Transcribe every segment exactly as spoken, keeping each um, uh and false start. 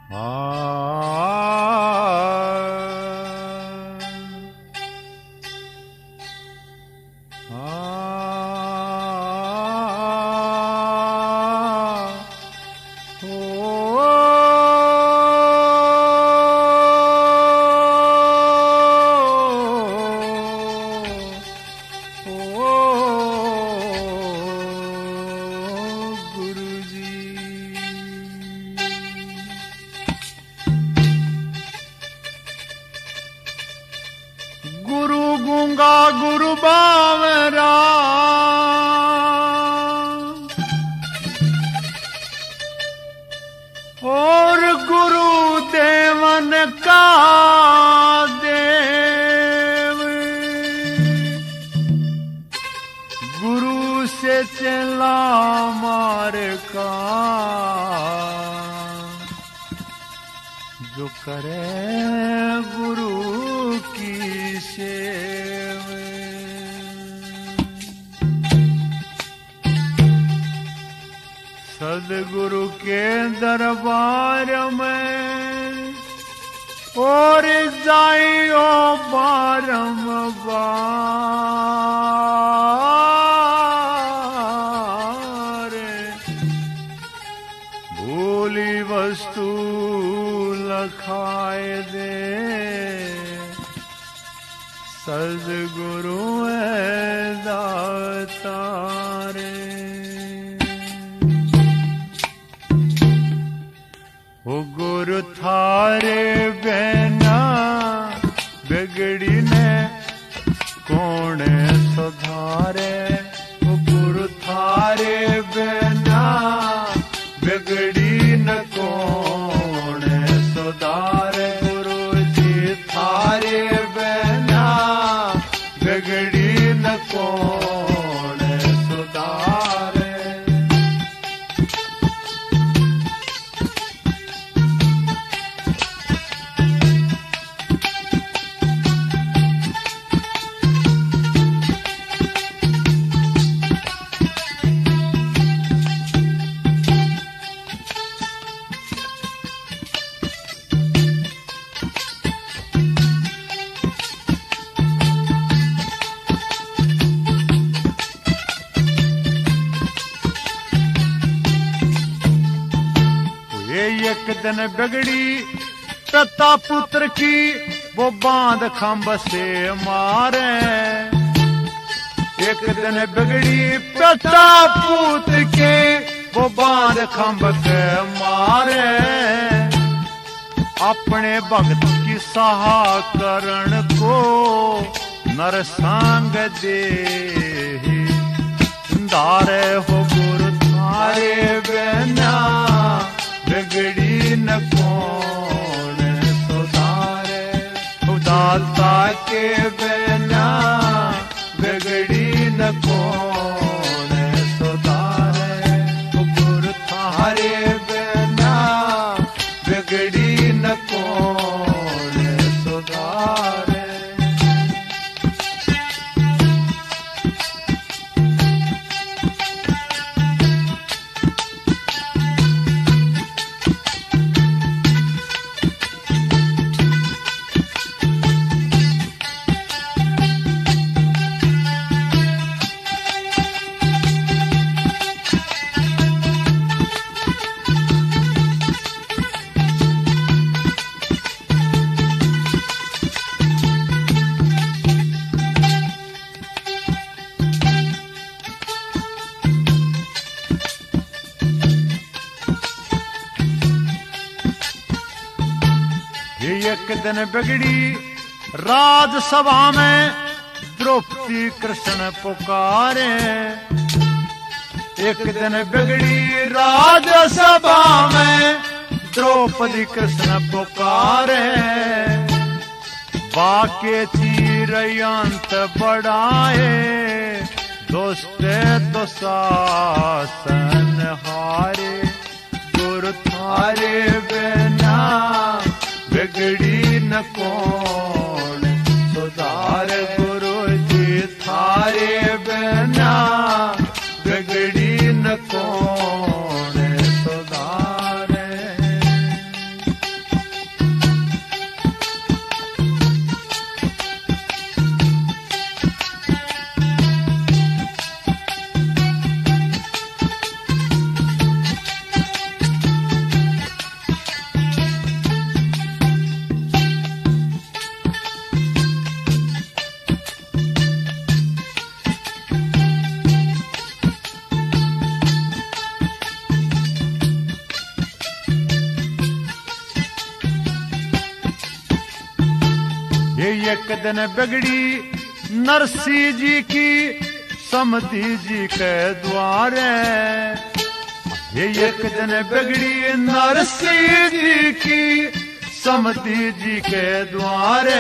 गुरु बावरा और गुरु देवन का देव, गुरु से चला मार का जो करे गुरु की सेव। सदगुरु के दरबार में और जाइयो बारंबार, भूली वस्तु लखाए दे सदगुरु दातारे। ओ गुरु थारे बहना बिगड़ी ने कौन सुधारे, ओ गुरु थारे बहना बिगड़ी न कौन सुधारे। गुरु जी थारे बहना बिगड़ी न कौन सुधारे। एक दिन बिगड़ी पिता पुत्र की वो बांध खंभ से मारे। एक दिन बिगड़ी पिता पुत्र के वो बांध खंभ से मारे। अपने भक्त की सहा करण को नरसंग दे धारे। हो गुरु थारे बिना बिगड़ी न कौन सुधारे। उदाता के बिना बिगड़ी न कौन सुधारे। गुरु थारे बिना बिगड़ी न कौन सुधारे। एक दिन बिगड़ी राजसभा में द्रौपदी कृष्ण पुकारे। एक दिन बिगड़ी राजसभा में द्रौपदी कृष्ण पुकारे। बाके चीरयंत बढ़ाए दोस्त दुशासन हारे। गुरु थारे बिना बिगड़ी न कौन सुधार। गुरु जी थारे बिना बिगड़ी न कौन सुधारे। ये एक दिन बिगड़ी नरसी जी की समधी जी के द्वारे। ये एक दिन बिगड़ी नरसी जी की समधी जी के द्वारे।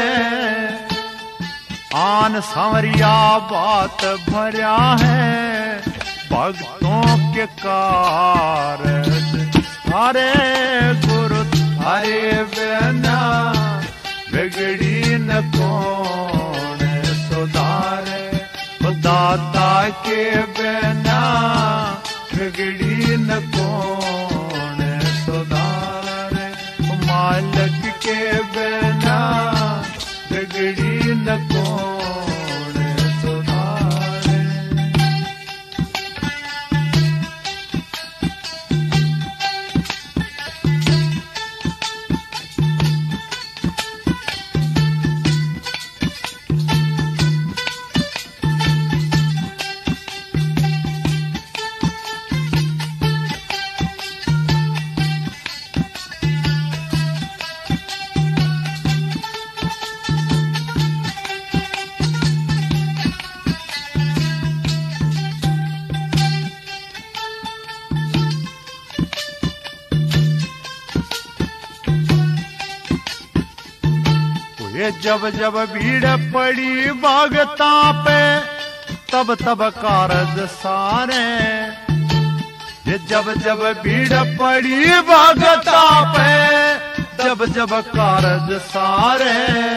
आन सांवरिया बात भर्या है भक्तों के कारज। हरे गुरु थारे बिना बिगड़ी न कौन सुधारे। दाता के बिना बिगड़ी न कौन सुधारे। मालिक के बिना बिगड़ी न कौन सुधारे। ये जब जब भीड़ पड़ी भगता पे तब तब कारज सारे। ये जब जब भीड़ पड़ी भगता पे जब जब कारज सारे।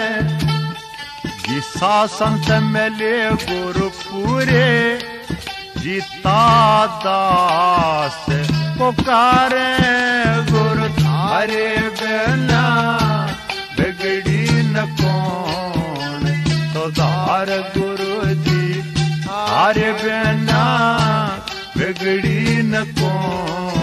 जी शासन मिले गुरु पूरे जीता दास पुकारे। गुरु थारे बिना बिगड़ी न कौन सुधार। गुरु जी थारे बिना बिगड़ी न कौन